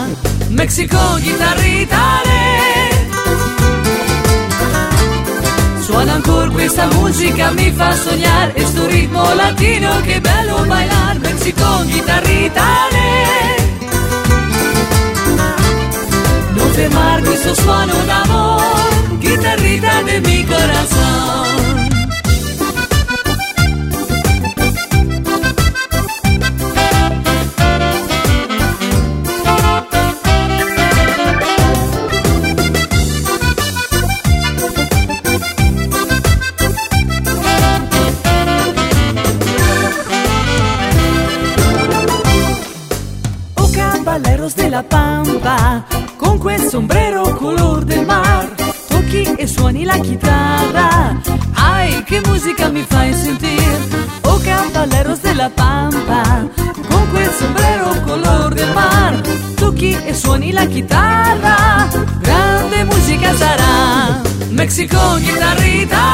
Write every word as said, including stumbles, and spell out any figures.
Mexico, chitarrita re. Suona ancora questa musica, mi fa sognare, e sto ritmo latino che bello bailar. Mexico, chitarrita re. Non fermar questo suono d'amor, chitarrita de mi corazón. De la Pampa, con quel sombrero color del mar, tocchi e suoni la chitarra, ai che musica mi fai sentire. Oh caballeros de la Pampa, con quel sombrero color del mar, tocchi e suoni la chitarra, grande musica sarà. Mexico, chitarrita